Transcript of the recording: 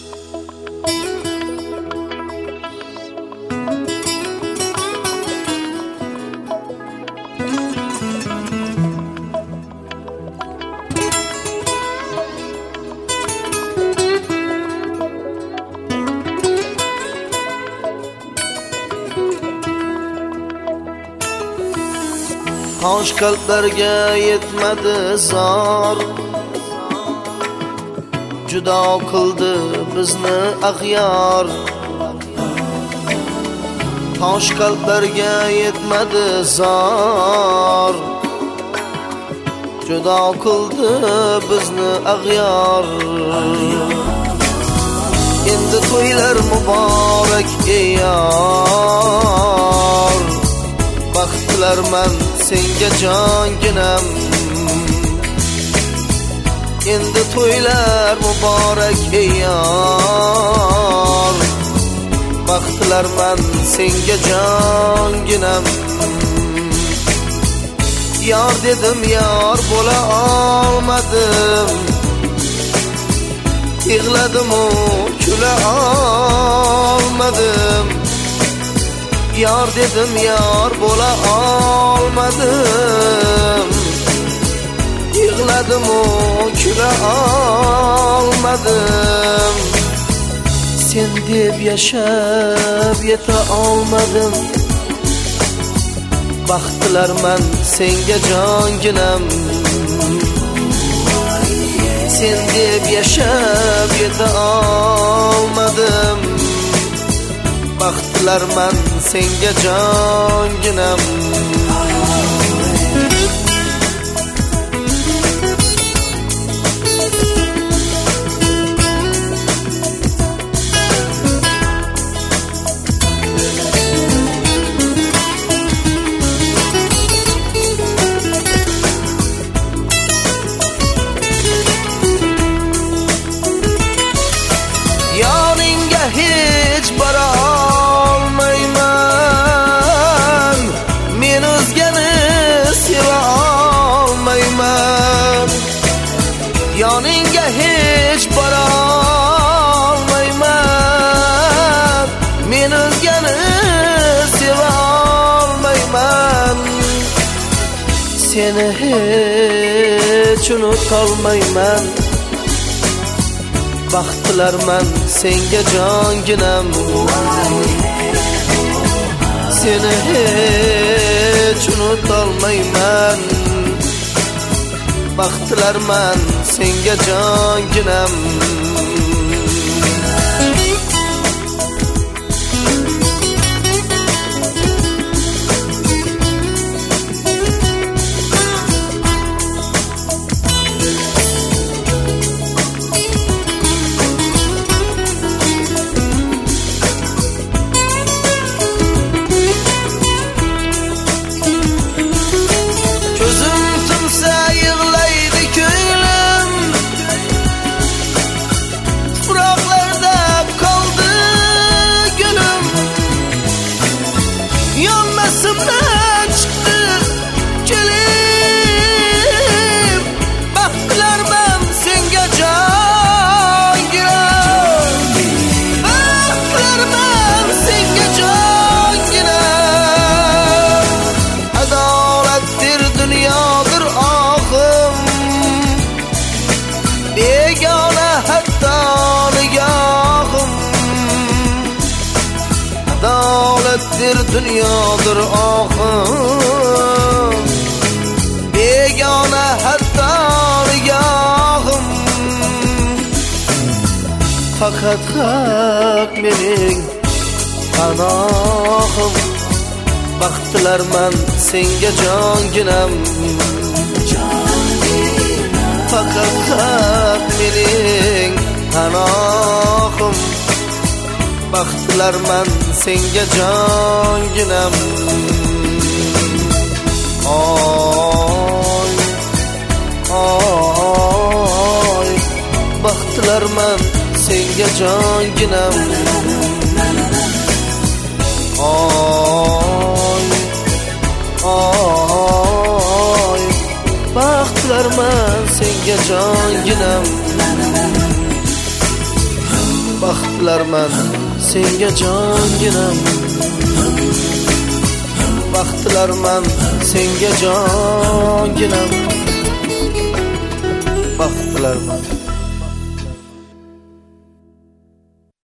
Hoş qalblarga yetmadi zor, judo qildi bizni ag'yor. Hoş qalblarga yetmadi zor, judo qildi bizni ag'yor. Endi to'ylar muborak ey yor, baxtlarman senga jonginam. Endi to'ylar muborak ey yor, baxtlarman senga jonginam. Yor dedim yor bo'la olmadim, yig'ladim-u kula olmadim. Yor dedim yor bo'la olmadim, yig'ladim-u kula olmadim. Sen deb yashab yeta olmadim, baxtlarman senga jonginam. Sen deb yashab yeta olmadim, baxtlarman senga jonginam. Yoningga hech bora olmayman, men o'zgani seva olmayman. Yoningga hech bora olmayman, men o'zgani seva olmayman. Seni hech unutolmayman, baxtlarman senga jonginam. Seni hech unutolmayman, baxtlarman senga jonginam. Yonmasimdan chiqdi kelim, baxtlarman senga jonginam. Baxtlarman senga jonginam. Adolatdir dunyodir oxim, begona hatto nigohim. Adolatdir dunyodir oxim, begona hatto nigohim. Faqat haq mening panohim, baxtlarman senga jonginam. Faqat haq mening panohim, baxtlarman senga jonginam. Oy, oy, baxtlarman senga jonginam. Oy, oy, baxtlarman senga jonginam. tilarman senga jonginam. Baxt tilarman senga jonginam. Baxt tilarman.